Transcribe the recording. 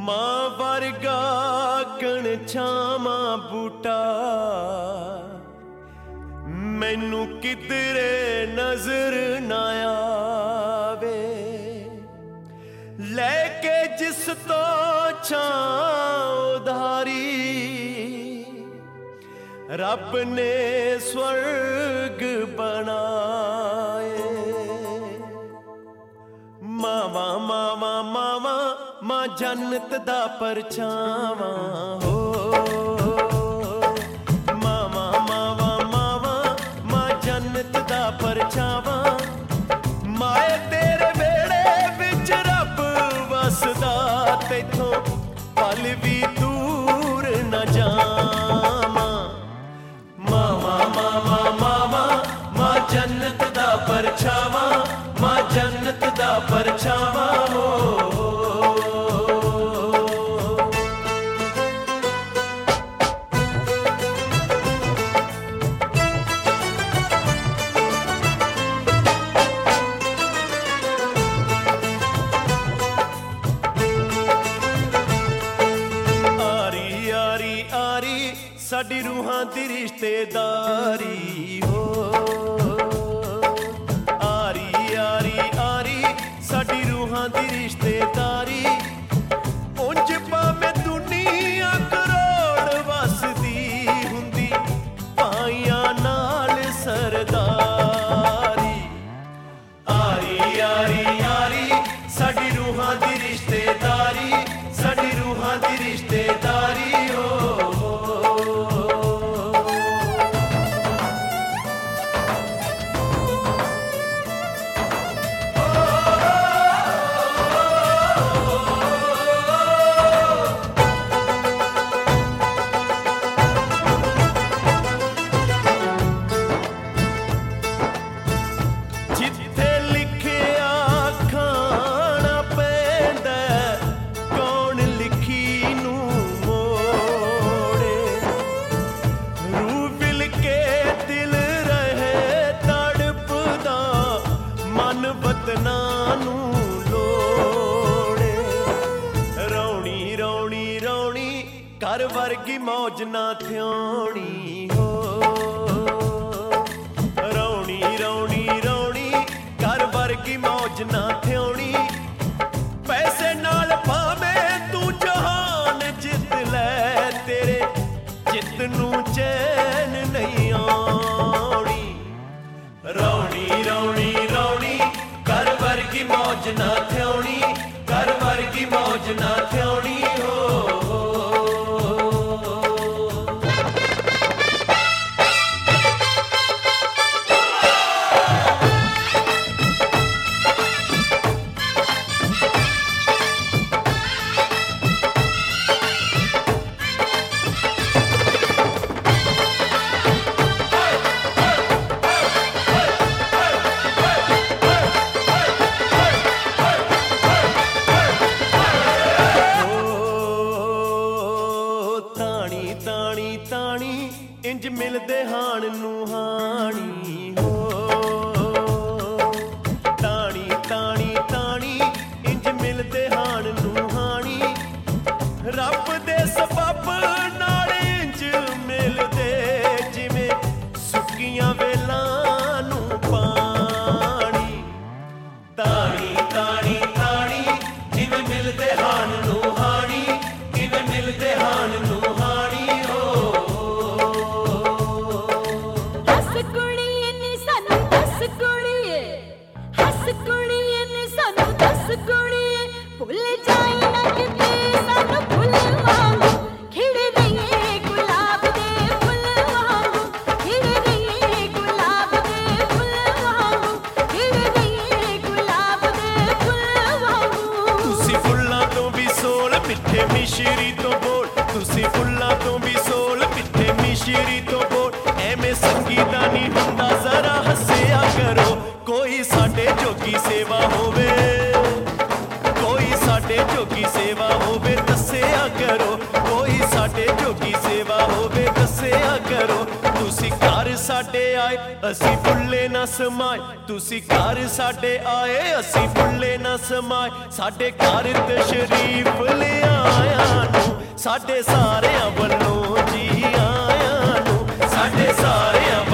मां वर्गा कण छामा बूटा मैनू किधरे नजर ना आवे लेके जिस तो छां उधारी रब ने स्वर्ग बनाए। मावा मावा मावा मां जन्नत दा परछावा हो। मावा मावा मावा मां जन्नत दा परछावा माए तेरे बेड़े विच रब वसदा तैथों पल भी दूर न जावां। मावा मावा मावा मां जन्नत दा परछावा मां जन्नत दा परछावा हो। साडी रूहां दी रिश्तेदारी हो। आरी आरी आरी साडी रूहां दी रिश्तेदारी उंज भावें दुनिया करोड़ वसदी हुंदी पाइयां नाल सरदारी। आरी आरी आरी साडी रूहां दी रिश्तेदारी साडी रूहां दी रिश्तेदारी हो। घर वर्गी मौज ना थ्योनी हो। रौनी रौनी रौनी घर वर्गी मौज ना थ्योनी पैसे नाल भावें तू जहान जित लै तेरे जित नू चैन नहीं आनी। रौनी रौनी रौनी घर वर्गी मौज ना थ्योनी घर वर्गी मौज ना थ्योनी हो। इंज मिलदे हाण नू हाणी हो। ताणी ताणी ताणी इंज मिलदे हाण नू हाणी रब दे सबब नाल इंज मिलदे जिवें सुक्कियां वेलां नू पानी। ताणी ताणी ताणी जिवें मिलदे हाण नू हाणी किवें मिलदे हाण नू हाणी हो। भुल जाई ना किते सानू फुल वांगू खिड़ रहिए गुलाब दे फुल वांगू खिड़ रहिए गुलाब दे फुल वांगू खिड़ रहिए गुलाब दे फुल वांगू। तुसी फुल्लां तो भी सोल मिठे मिश्री तो बोल तुसी फुल्लां तो भी सोल मिठे मिश्री तो बोल एवें संगीता नहीं हुंदा जरा हस्सिया करो कोई साडे जोगी सेवा होवे साडे जोगी सेवा होवे दस्सिया करो कोई साडे जोगी सेवा होवे दस्सिया करो। तुसी घर साडे आए असी फुल्ले ना समाए तुसी घर साडे आए असी फुल्ले ना समाए साडे घर तशरीफ ले आया नू साडे सारियां वल्लों जी आया नू साडे सारियां